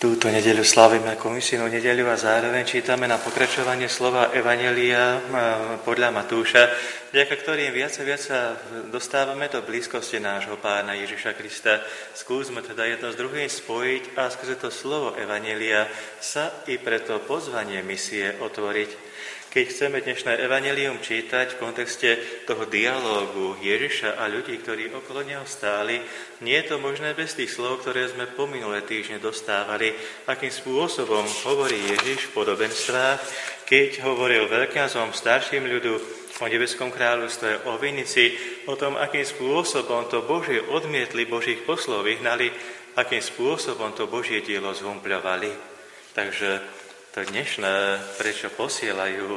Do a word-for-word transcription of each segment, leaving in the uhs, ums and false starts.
Túto nedeľu slávime ako misijnú nedeľu a zároveň čítame na pokračovanie slova Evanjelia podľa Matúša, vďaka ktorým viac a viac sa dostávame do blízkosti nášho Pána Ježiša Krista. Skúsme teda jedno s druhým spojiť a skrze to slovo Evanjelia sa i pre to pozvanie misie otvoriť. Keď chceme dnešné evanjelium čítať v kontexte toho dialógu Ježiša a ľudí, ktorí okolo neho stáli, nie je to možné bez tých slov, ktoré sme po minulé týždne dostávali, akým spôsobom hovorí Ježiš v podobenstvách, keď hovoril veľkňazom, starším ľudu o nebeskom kráľovstve, o vinici, o tom, akým spôsobom to Božie odmietli, Božích poslov vyhnali, akým spôsobom to Božie dielo zhumpľovali. Takže to dnešné, prečo posielajú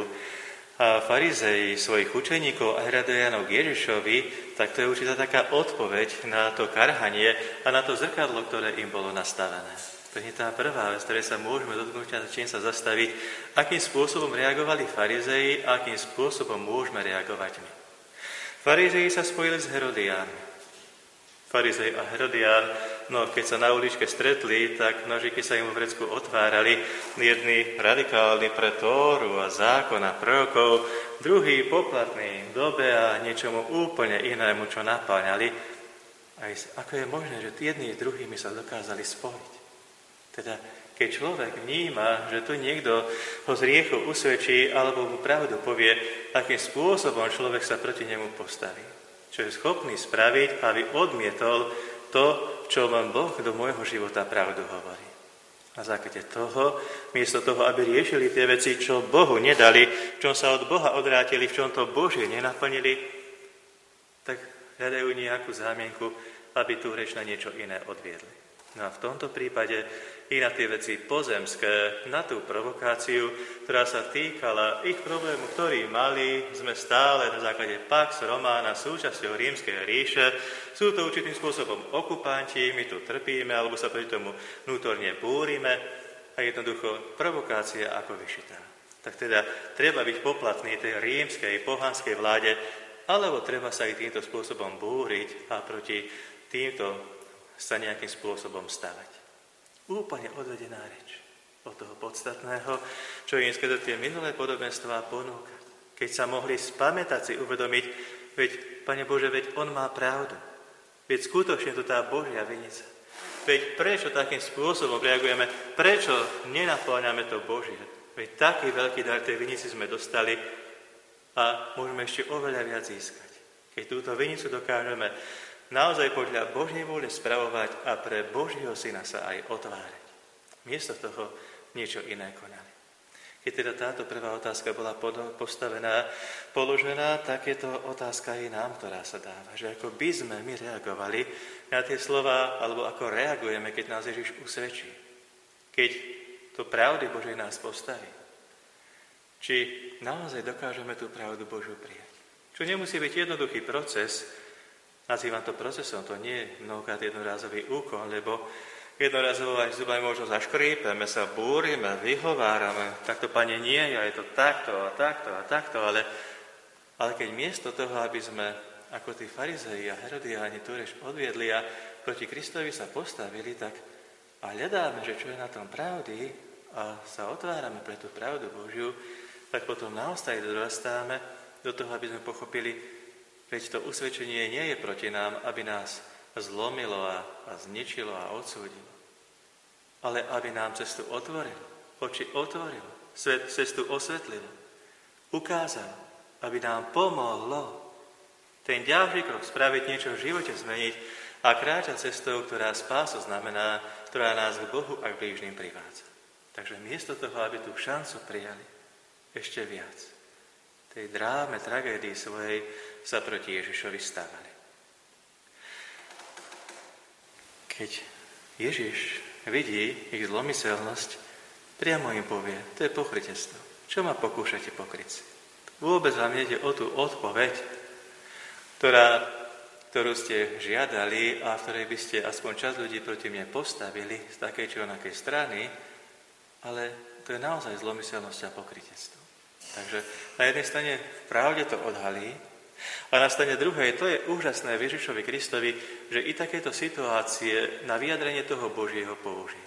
farizei svojich učeníkov a herodejanov k Ježišovi, tak to je určitá taká odpoveď na to karhanie a na to zrkadlo, ktoré im bolo nastavené. To je tá prvá vec, ktorej sa môžeme dotknúť a začnem sa zastaviť, akým spôsobom reagovali farizei a akým spôsobom môžeme reagovať my. Farizei sa spojili s Herodiánmi. Farizej a Herodián, no keď sa na uličke stretli, tak nožiky sa im v vrecku otvárali. Jedni radikálni pre Tóru a zákon a prorokov, druhý poplatný v dobe a niečomu úplne inému, čo napáňali. Aj ako je možné, že jedni s druhými sa dokázali spojiť? Teda, keď človek vníma, že tu niekto ho z hriechu usvedčí alebo mu pravdu povie, akým spôsobom človek sa proti nemu postaví. Čo je schopný spraviť, aby odmietol to, čo len Boh do môjho života pravdu hovorí. Na základe toho, miesto toho, aby riešili tie veci, čo Bohu nedali, v čom sa od Boha odvrátili, v čom to Božie nenaplnili, tak hľadajú nejakú zámienku, aby tú reč na niečo iné odviedli. No a v tomto prípade i na tie veci pozemské, na tú provokáciu, ktorá sa týkala ich problému, ktorý mali, sme stále na základe Pax Romana súčasťou rímskej ríše. Sú to určitým spôsobom okupanti, my tu trpíme, alebo sa proti tomu vnútorne búrime a jednoducho provokácia ako vyšitá. Tak teda treba byť poplatný tej rímskej, pohanskej vláde, alebo treba sa aj týmto spôsobom búriť a proti týmto sa nejakým spôsobom stavať. Úplne odvedená reč od toho podstatného, čo im skrze tie minulé podobenstvá ponúka. Keď sa mohli spamätať si uvedomiť, veď, Pane Bože, veď On má pravdu. Veď skutočne to tá Božia vinica. Veď prečo takým spôsobom reagujeme, prečo nenapĺňame to Božie. Veď taký veľký dar tej vinici sme dostali a môžeme ešte oveľa viac získať. Keď túto vinicu dokážeme naozaj podľa Božej vôle spravovať a pre Božieho Syna sa aj otvárať. Miesto toho niečo iné konali. Keď teda táto prvá otázka bola postavená, položená, tak je to otázka aj nám, ktorá sa dáva. Že ako by sme my reagovali na tie slova, alebo ako reagujeme, keď nás Ježiš usvedčí. Keď to pravdy Božej nás postaví. Či naozaj dokážeme tú pravdu Božiu prijať. Čo nemusí byť jednoduchý proces. Nazývam to procesom, to nie je mnohokrát jednorázový úkon, lebo jednorazovo aj zubami možno zaškrípeme, sa búrime, vyhovárame, takto, Pane, nie, ja je to takto a takto a takto, ale, ale keď miesto toho, aby sme ako tí farizei a herodiáni tu reč odviedli a proti Kristovi sa postavili, tak a hľadáme, že čo je na tom pravdy a sa otvárame pre tú pravdu Božiu, tak potom naozaj dorastáme do toho, aby sme pochopili, veď to usvedčenie nie je proti nám, aby nás zlomilo a, a zničilo a odsúdilo, ale aby nám cestu otvorilo, oči otvorilo, svet, cestu osvetlilo, ukázalo, aby nám pomohlo ten ďalší krok spraviť, niečo v živote zmeniť a kráčať cestou, ktorá spásu znamená, ktorá nás k Bohu a k blížnym privádza. Takže miesto toho, aby tú šancu prijali ešte viac, tej dráme, tragédii svojej sa proti Ježišovi stávali. Keď Ježiš vidí ich zlomyselnosť, priamo im povie, to je pokrytectvo. Čo ma pokúšate pokryť si? Vôbec vám nejde o tú odpoveď, ktorá, ktorú ste žiadali a v ktorej by ste aspoň časť ľudí proti mne postavili z takej či onakej strany, ale to je naozaj zlomyselnosť a pokrytectvo. Takže na jednej strane v pravde to odhalí a na strane druhej to je úžasné v Ježišovi Kristovi, že i takéto situácie na vyjadrenie toho Božieho použije.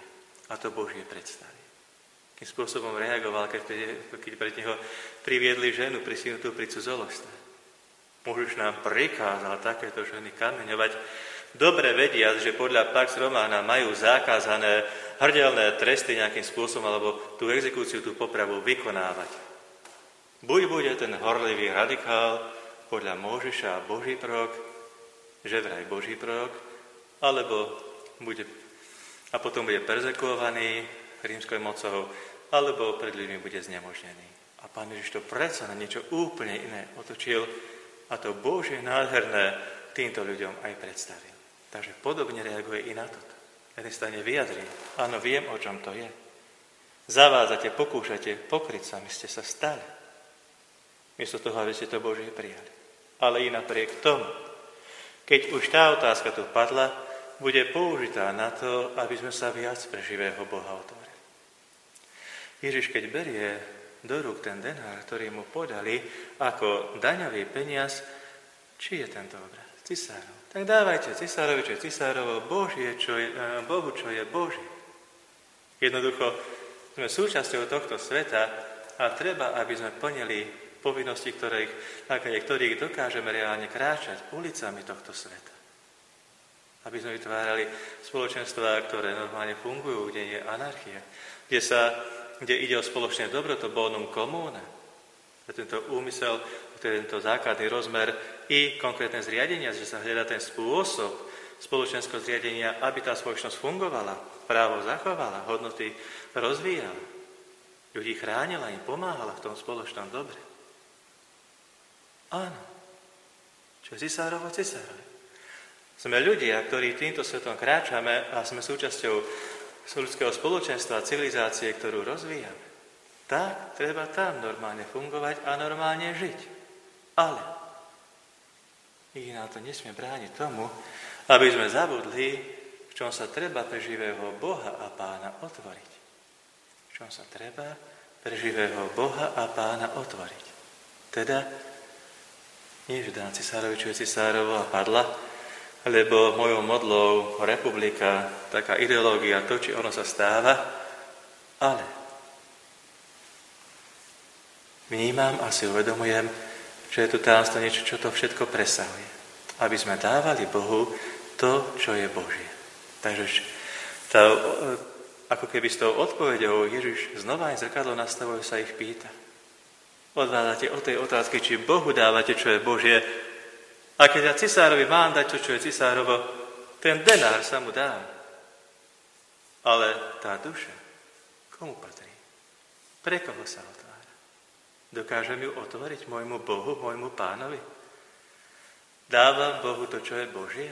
a to Božie predstavy. Akým spôsobom reagoval, keď, keď pred neho priviedli ženu prisinutú pri cudzoložstve. Muž nám prikázal takéto ženy kameňovať, dobre vediac, že podľa Pax Romana majú zakázané hrdelné tresty nejakým spôsobom, alebo tú exekúciu, tú popravu vykonávať. Buď bude ten horlivý radikál podľa Mojžiša a Boží prorok, že vraj Boží prorok, alebo bude, a potom bude perzekvovaný rímskou mocou, alebo pred ľuďmi bude znemožnený. A Pán Ježiš to predsa na niečo úplne iné otočil a to Božie nádherné týmto ľuďom aj predstavil. Takže podobne reaguje i na toto. Na jednej strane vyjadrí, áno, viem, o čom to je. Zavádzate, pokúšate, pokrytcami ste sa stali. Miesto toho, aby ste to Božie prijali. Ale i napriek tomu, keď už tá otázka tu padla, bude použitá na to, aby sme sa viac pre živého Boha otvorili. Ježiš, keď berie do rúk ten denár, ktorý mu podali ako daňový peniaz, či je tento obraz? Cisárov. Tak dávajte cisárovi, čo je cisárovo, Božie, čo je, Bohu, čo je Božie. Jednoducho sme súčasťou tohto sveta a treba, aby sme plnili povinnosti, ktorých, ktorých dokážeme reálne kráčať ulicami tohto sveta. Aby sme vytvárali spoločenstvá, ktoré normálne fungujú, kde je anarchia, kde, sa, kde ide o spoločné dobro, to bonum comune. Tento úmysel, tento základný rozmer i konkrétne zriadenia, že sa hľadá ten spôsob spoločenského zriadenia, aby tá spoločnosť fungovala, právo zachovala, hodnoty rozvíjala, ľudí chránila, im pomáhala v tom spoločnom dobre. Áno, čo je cisárovo, cisárovi. Sme ľudia, ktorí týmto svetom kráčame a sme súčasťou ľudského spoločenstva, civilizácie, ktorú rozvíjame. Tak treba tam normálne fungovať a normálne žiť. Ale nikdy nám to nesmie brániť tomu, aby sme zabudli, v čom sa treba pre živého Boha a Pána otvoriť. V čom sa treba pre živého Boha a Pána otvoriť. Teda nie, že dám cisárovi, čo je cisárovo a padla, lebo mojou modlou republika, taká ideológia, to, či ono sa stáva, ale vnímam a si uvedomujem, že je tu tajomstvo niečo, čo to všetko presahuje. Aby sme dávali Bohu to, čo je Božie. Takže tá, ako keby s tou odpoveďou Ježiš znova aj zrkadlo nastavuje, sa ich pýta. Odvádzate od tej otázky, či Bohu dávate, čo je Božie. A keď ja cisárovi mám dať to, čo je cisárovo, ten denár sa mu dá. Ale tá duša, komu patrí? Pre koho sa otvára? Dokážem ju otvoriť môjmu Bohu, môjmu Pánovi? Dávam Bohu to, čo je Božie?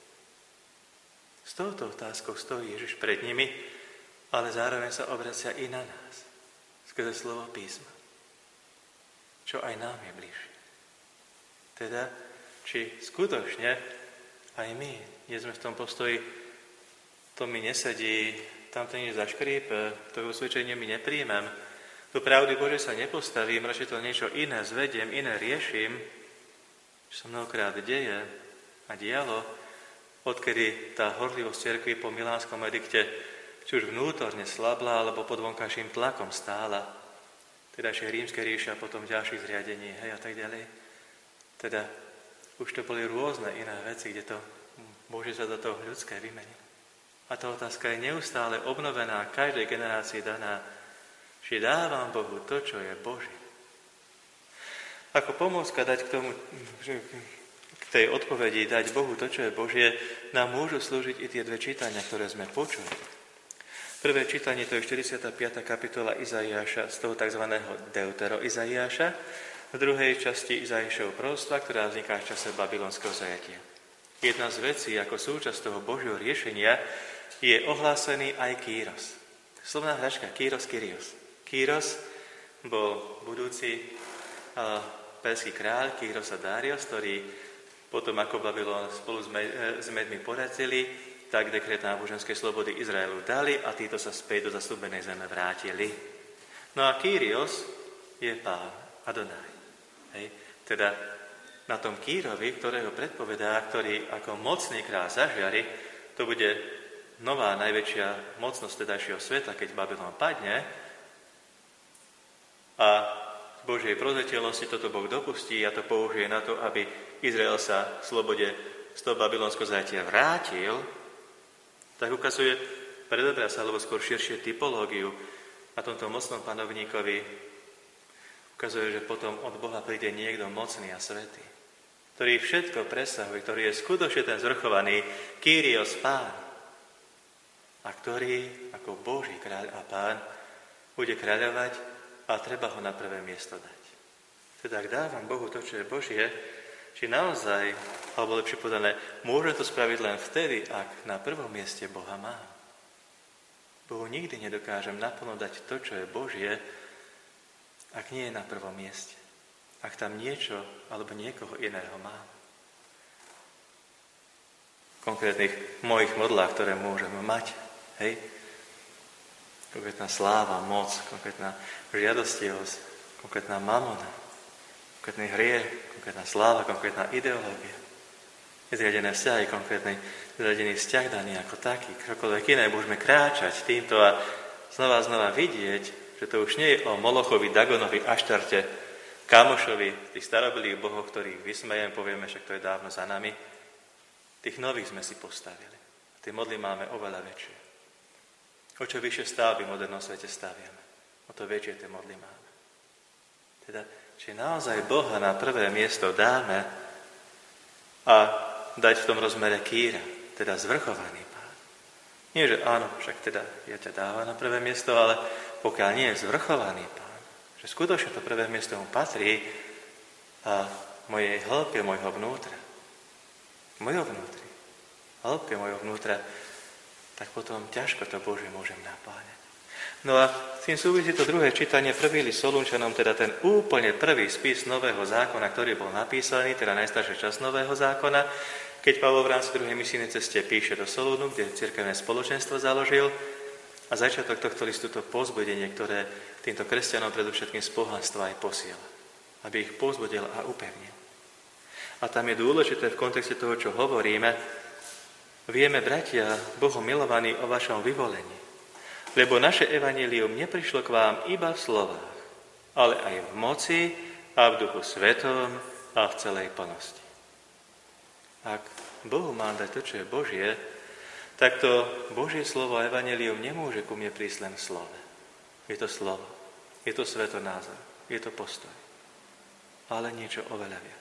S touto otázkou stojí Ježiš pred nimi, ale zároveň sa obracia i na nás, skrze slovo písma, čo aj nám je bližšie. Teda, či skutočne aj my nie sme v tom postoji, to mi nesedí, tam to nie zaškrípe, to usvedčenie mi nepríjmem, do pravdy Bože sa nepostavím, radšej to niečo iné zvediem, iné riešim, čo sa mnohokrát deje a dialo, odkedy tá horlivosť cirkvi po milánskom edikte či už vnútorne slabla, alebo pod vonkajším tlakom stála. Teda ešte rímske ríše a potom ďalších zriadení, hej, a tak ďalej. Teda už to boli rôzne iné veci, kde to Bože sa do toho ľudské vymení. A tá otázka je neustále obnovená, každej generácii daná, že dávam Bohu to, čo je Božie. Ako pomôcka dať k tomu, k tej odpovedi, dať Bohu to, čo je Božie, nám môžu slúžiť i tie dve čítania, ktoré sme počuli. Prvé čítanie to je štyridsiata piata kapitola Izaiáša, z toho tzv. Deutero Izaiáša, v druhej časti Izaiášovho proroctva, ktorá vzniká v čase babylonského zajatia. Jedna z vecí, ako súčasť toho Božieho riešenia, je ohlásený aj Kýros. Slovná hračka Kýros, Kyrios. Kýros bol budúci uh, perský kráľ Kýros a Dários, ktorý potom ako Babylon spolu s, med, s Medmi poradili, tak dekret náboženskej slobody Izraelu dali a títo sa späť do zasľúbenej zeme vrátili. No a Kýrios je Pán, Adonaj. Hej. Teda na tom Kýrovi, ktorého predpovedá, ktorý ako mocný kráľ zažiari, to bude nová najväčšia mocnosť tedajšieho sveta, keď Babylon padne a z Božej prozreteľnosti toto Boh dopustí a to použije na to, aby Izrael sa v slobode z toho babylonského zajatia vrátil, tak ukazuje predobraz alebo skôr širšie typológiu na tomto mocnom panovníkovi. Ukazuje, že potom od Boha príde niekto mocný a svätý, ktorý všetko presahuje, ktorý je skutočne ten zvrchovaný Kyrios Pán a ktorý ako Boží kráľ a Pán bude kráľovať a treba ho na prvé miesto dať. Teda ak dávam Bohu to, čo je Božie, či naozaj, alebo lepšie povedané, môžem to spraviť len vtedy, ak na prvom mieste Boha mám. Bohu nikdy nedokážem naplno dať to, čo je Božie, ak nie je na prvom mieste. Ak tam niečo alebo niekoho iného mám. V konkrétnych mojich modlách, ktoré môžem mať, hej? Konkrétna sláva, moc, konkrétna žiadostivosť, konkrétna mamona, konkrétny hriech, konkrétna sláva, konkrétna ideológia. Nezriadené vzťahy, konkrétny zriadený vzťah daný ako taký. Čokoľvek iné môžeme kráčať týmto a znova a znova vidieť, že to už nie je o Molochovi, Dagonovi, Aštarte, Kamošovi, tých starobilých bohov, ktorých vysmejem, povieme, však to je dávno za nami. Tých nových sme si postavili. Tie modly máme oveľa väčšie. O čo vyššie stavby v modernom svete staviame, o to väčšie tie modly máme. Teda, či naozaj Boha na prvé miesto dáme a dať v tom rozmere kýra, teda zvrchovaný Pán. Nie, že áno, však teda ja ťa dávam na prvé miesto, ale pokiaľ nie je zvrchovaný Pán, že skutočne to prvé miesto mu patrí a mojej hĺbke mojho vnútra, mojho vnútri, hĺbke mojho vnútra, tak potom ťažko to Bože môžem napáňať. No a s tým súvisí to druhé čítanie, prvý list Solúnčanom, teda ten úplne prvý spis Nového zákona, ktorý bol napísaný, teda najstarší čas Nového zákona, keď Pavol v rámci druhej misijnej ceste píše do Solúnu, kde cirkevné spoločenstvo založil, a začiatok tohto listu to povzbudenie, ktoré týmto kresťanom predovšetkým z pohanstva aj posiela, aby ich povzbudil a upevnil. A tam je dôležité v kontexte toho, čo hovoríme, vieme, bratia, Bohom milovaní, o vašom vyvolení, lebo naše evanjelium neprišlo k vám iba v slovách, ale aj v moci a v duchu svetom a v celej plnosti. Ak Bohu mám dať to, čo je Božie, tak to Božie slovo a evanjelium nemôže ku mne prísť len v slove. Je to slovo, je to svetonázor, je to postoj, ale niečo oveľa viac.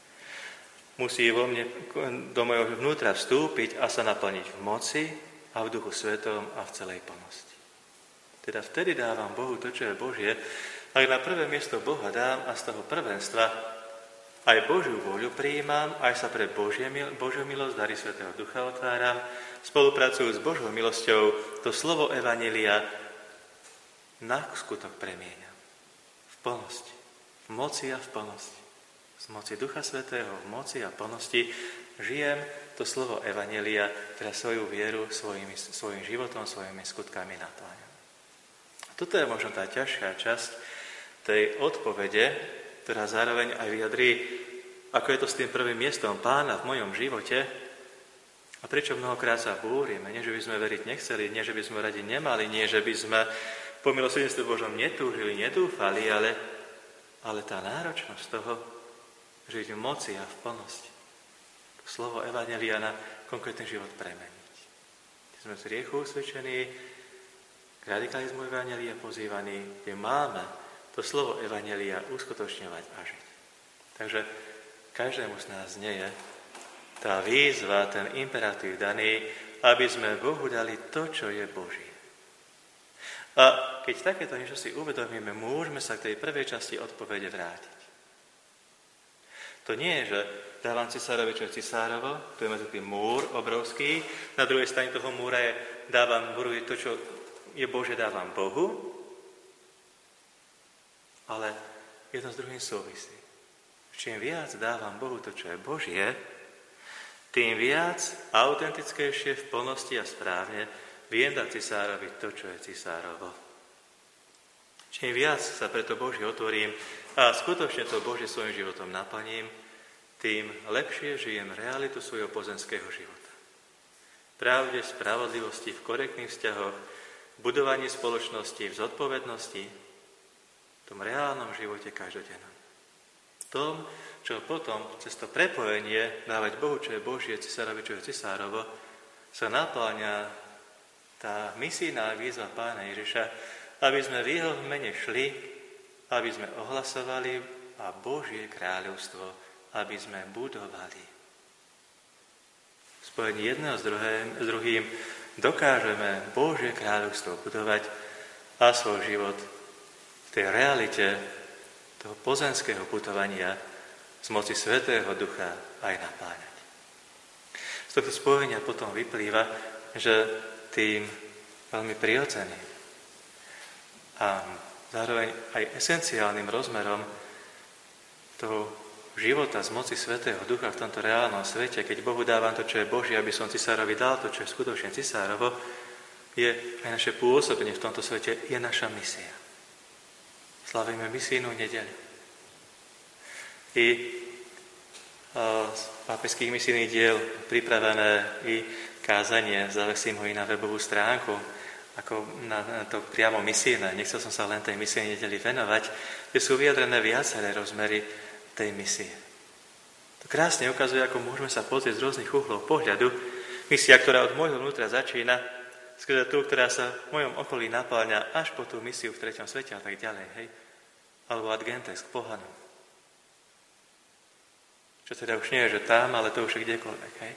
Musí vo mne do mojho vnútra vstúpiť a sa naplniť v moci a v duchu svetom a v celej plnosti. Teda vtedy dávam Bohu to, čo je Božie, ak na prvé miesto Boha dám a z toho prvenstva aj Božiu vôľu prijímam, aj sa pre Božie, Božiu milosť, dary Svätého Ducha otváram, spolupracujú s Božou milosťou, to slovo evanjelia na skutok premieňam. V plnosti, v moci a v plnosti. Z moci Ducha Svätého, v moci a plnosti žijem to slovo evanjelia, teda svoju vieru svojimi, svojim životom, svojimi skutkami napláňam. Toto je možno tá ťažká časť tej odpovede, ktorá zároveň aj vyjadrí, ako je to s tým prvým miestom Pána v mojom živote a prečo mnohokrát sa búrime. Nie, že by sme veriť nechceli, nie, že by sme radi nemali, nie, že by sme po milosrdenstve Božom netúžili, nedúfali, ale, ale tá náročnosť toho, žiť v moci a v plnosti. To slovo evanjelia na konkrétny život premeniť. Keď sme z riechu usvedčení, k radikalizmu evanjelia pozývaní, kde máme to slovo evanjelia uskutočňovať a žiť. Takže každému z nás nie je tá výzva, ten imperatív daný, aby sme Bohu dali to, čo je Božie. A keď takéto niečo si uvedomíme, môžeme sa k tej prvej časti odpovede vrátiť. To nie je, že dávam cisárovi, čo je cisárovo, tu je medzi tým múr obrovský, na druhej strane toho múra je, dávam múru, to, čo je Bože, dávam Bohu, ale jedno s druhým súvisí. Čím viac dávam Bohu to, čo je Božie, tým viac autentickejšie v plnosti a správne viem dať cisárovi to, čo je cisárovo. Čím viac sa preto Boží otvorím a skutočne to Božie svojim životom naplním, tým lepšie žijem realitu svojho pozemského života. pravde, spravodlivosti, v korektných vzťahoch, v budovaní spoločnosti, v zodpovednosti, v tom reálnom živote každodennom. V tom, čo potom cez to prepojenie dávať Bohu, čo je Božie, cisárovi, čo je cisárovo, sa napĺňa tá misijná výzva Pána Ježiša, aby sme v jeho mene šli, aby sme ohlasovali a Božie kráľovstvo, aby sme budovali. V spojení jedného s druhým, s druhým dokážeme Božie kráľovstvo budovať a svoj život v tej realite toho pozemského putovania z moci Svätého Ducha aj napáňať. Z tohto spojenia potom vyplýva, že tým veľmi prirodzeným a zároveň aj esenciálnym rozmerom toho života z moci Svätého Ducha v tomto reálnom svete, keď Bohu dávam to, čo je Božie, aby som cisárovi dal to, čo je skutočne cisárovo, je aj naše pôsobenie v tomto svete, je naša misia. Slavíme misijnú nedeľu. I z pápežských misijných diel pripravené i kázanie, zavesím ho i na webovú stránku, ako na, na to priamo misijné. Nechcel som sa len tej misijnej nedeli venovať, kde sú vyjadrené viaceré rozmery tej misie. To krásne ukazuje, ako môžeme sa pozrieť z rôznych uhlov pohľadu. Misia, ktorá od môjho vnútra začína, skrze tú, ktorá sa v mojom okolí napáľňa až po tú misiu v treťom svete a tak ďalej, hej? Alebo ad gentes, k pohanom. Čo teda už nie je, že tam, ale to už je kdekoľvek, hej?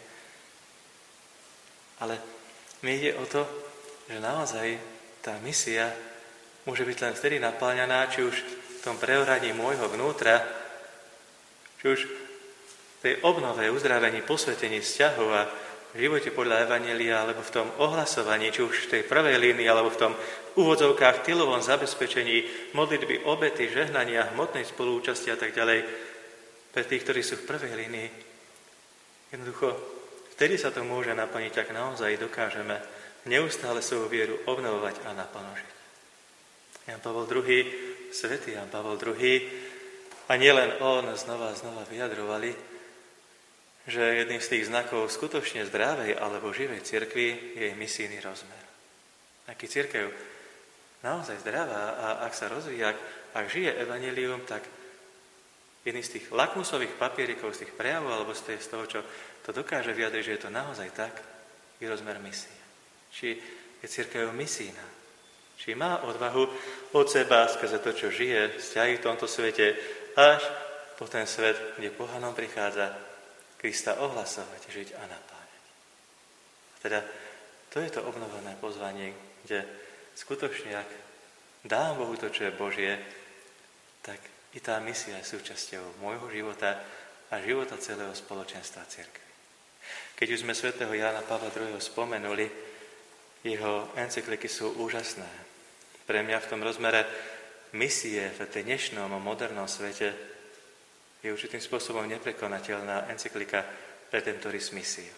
Ale mi ide o to, že naozaj tá misia môže byť len vtedy napáľňaná, či už v tom preoraní môjho vnútra, či už v tej obnove, uzdravení, posvetení vzťahov a v živote podľa Evanjelia, alebo v tom ohlasovaní, či už v tej prvej línii, alebo v tom úvodzovkách tylovom zabezpečení, modlitby, obety, žehnania, hmotnej spolúčasti a tak ďalej, pre tých, ktorí sú v prvej línii. Jednoducho, vtedy sa to môže naplniť, ak naozaj dokážeme neustále svoju vieru obnovovať a naplnožiť. Ján Pavol druhý, svätý Ján Pavol druhý, a nielen on znova a znova vyjadrovali, že jedným z tých znakov skutočne zdravej alebo živej cirkvi je misijný rozmer. Aký cirkev naozaj zdravá a ak sa rozvíja, ak, ak žije evanjelium, tak jedný z tých lakmusových papierikov, z tých prejavov alebo z, tej, z toho, čo to dokáže vyjadriť, že je to naozaj tak, je rozmer misie. Či je cirkev misijná. Či má odvahu od seba skrze to, čo žije, vzťahy v tomto svete, až po ten svet, kde pohanom prichádza Krista ohlasovať, žiť a napáňať. A teda to je to obnovené pozvanie, kde skutočne, ak dám Bohu to, čo je Božie, tak i tá misia je súčasťou môjho života a života celého spoločenstva cirkvi. Keď už sme svätého Jána Pavla druhého. spomenuli, jeho encykliky sú úžasné. Pre mňa v tom rozmere misie v tej dnešnom modernom svete je určitým spôsobom neprekonateľná encyklika Redemptoris Missio,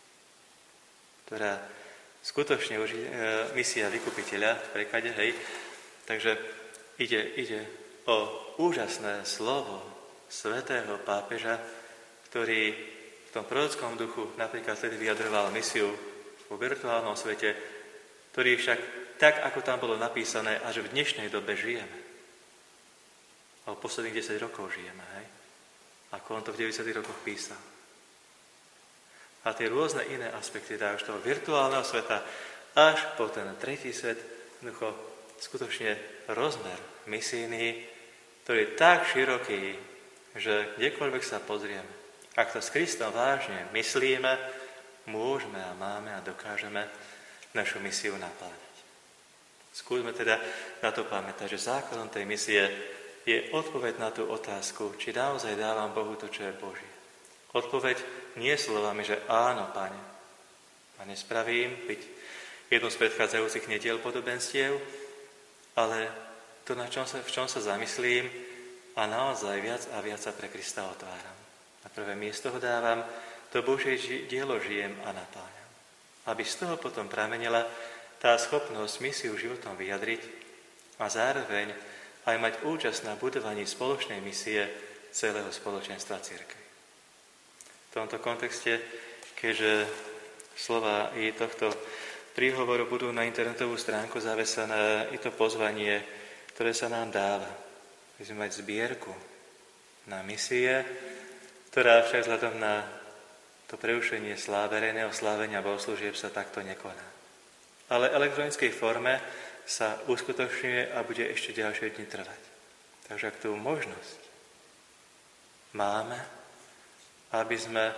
ktorá skutočne už je misia vykupiteľa v preklade, hej. Takže ide, ide o úžasné slovo svätého pápeža, ktorý v tom prorockom duchu napríklad vtedy vyjadroval misiu vo virtuálnom svete, ktorý však tak, ako tam bolo napísané, až v dnešnej dobe žijeme. A v posledných desať rokov žijeme, hej? Ako on to v deväťdesiatych rokoch písal. A tie rôzne iné aspekty dá už toho virtuálneho sveta až po ten tretí svet, jednoducho skutočne rozmer misijný, ktorý je tak široký, že kdekoľvek sa pozrieme, ak to s Kristom vážne myslíme, môžeme a máme a dokážeme našu misiu napláňať. Skúsme teda na to pamätať, že základom tej misie je odpoveď na tú otázku, či naozaj dávam Bohu to, čo je Božie. Odpoveď nie slovami, že áno, Pane. A nespravím byť jednu z predchádzajúcich nediel podobenstiev, ale to, na čom sa, v čom sa zamyslím a naozaj viac a viac sa pre Krista otváram. Na prvé miesto ho dávam, to Božie dielo žijem a napáňam. Aby z toho potom pramenila tá schopnosť misiu životom vyjadriť a zároveň aj mať účasť na budovaní spoločnej misie celého spoločenstva cirkvi. V tomto kontexte, keďže slova i tohto príhovoru budú na internetovú stránku zavesené i to pozvanie, ktoré sa nám dáva. My sme mať zbierku na misie, ktorá však vzhľadom na to prerušenie slá, verejného slávenia bohoslúžieb sa takto nekoná. Ale v elektronickej forme sa uskutočňuje a bude ešte ďalšie dni trvať. Takže ak tú možnosť máme, aby sme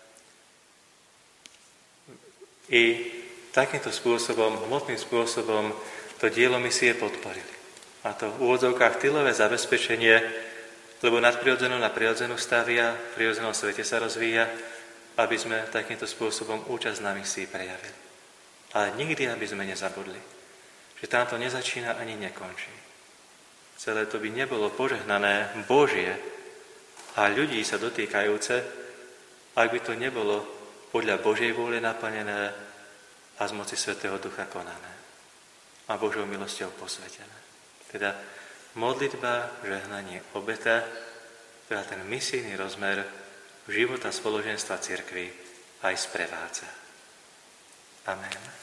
i takýmto spôsobom, hmotným spôsobom to dielo misie podporili. A to v úvodzovkách tylové zabezpečenie, lebo nadprirodzenú na prirodzenú stavia, v prirodzenom svete sa rozvíja, aby sme takýmto spôsobom účasť na misii prejavili. Ale nikdy, aby sme nezabudli, že tam to nezačína ani nekončí. Celé to by nebolo požehnané Božie a ľudí sa dotýkajúce, ak by to nebolo podľa Božej vôle naplnené a z moci Svätého Ducha konané a Božou milosťou posvetené. Teda modlitba, žehnanie, obeta, teda ten misijný rozmer života spoločenstva cirkvi aj sprevádza. Amen.